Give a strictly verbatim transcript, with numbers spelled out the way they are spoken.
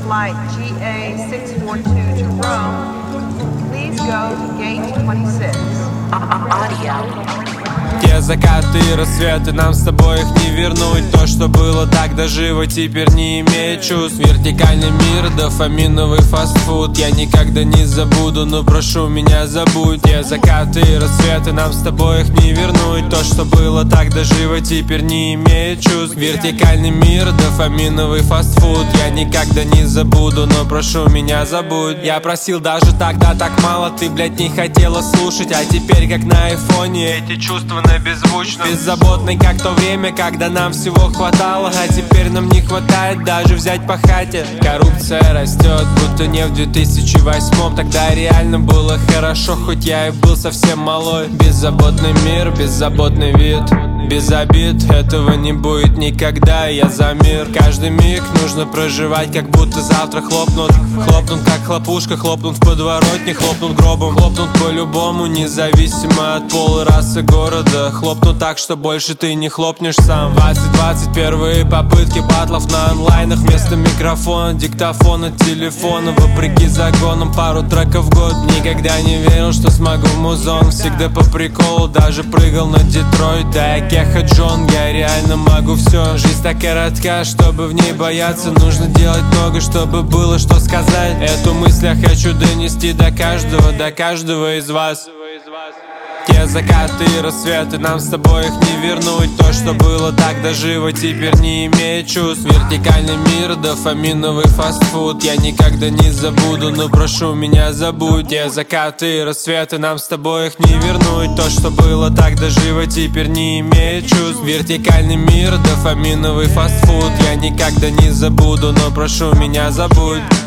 flight G A six four two to Rome, please go to gate twenty-six. Audio. Те закаты и рассветы, нам с тобой их не вернуть. То, что было тогда живо, теперь не имеет чувств. Вертикальный мир, дофаминовый фастфуд. Я никогда не забуду, но прошу меня забудь. Те закаты и рассветы, нам с тобой их не вернуть. То, что было тогда живо, теперь не имеет чувств. Вертикальный мир, дофаминовый фастфуд. Я никогда не забуду, но прошу меня забудь. Я просил даже тогда так мало, ты, блядь, не хотела слушать. А теперь, как на айфоне, эти чувства на беззвучном. Беззаботный, как то время, когда нам всего хватало. А теперь нам не хватает даже взять по хате. Коррупция растет, будто не в две тысячи восьмом. Тогда реально было хорошо, хоть я и был совсем малой. Беззаботный мир, беззаботный вид. Без обид, этого не будет никогда, я за мир. Каждый миг нужно проживать, как будто завтра хлопнут. Хлопнут как хлопушка, хлопнут в подворотне, хлопнут гробом. Хлопнут по-любому, независимо от пола, расы, города. Хлопнут так, что больше ты не хлопнешь сам. Двадцать двадцать первые попытки батлов на онлайнах. Вместо микрофона, диктофона, телефона. Вопреки законам, пару треков в год. Никогда не верил, что смогу в музон. Всегда по приколу, даже прыгал на Детройт. Да, Кеха Джон, я реально могу все. Жизнь так коротка, чтобы в ней бояться. Нужно делать много, чтобы было что сказать. Эту мысль я хочу донести до каждого, до каждого из вас. Те закаты и рассветы, нам с тобой их не вернуть. То, что было тогда живо, теперь не имеет чувств. Вертикальный мир, дофаминовый фастфуд. Я никогда не забуду, но прошу меня забудь. Те закаты и рассветы, нам с тобой их не вернуть. То, что было тогда живо, теперь не имеет чувств. Вертикальный мир, дофаминовый фастфуд. Я никогда не забуду, но прошу меня забудь.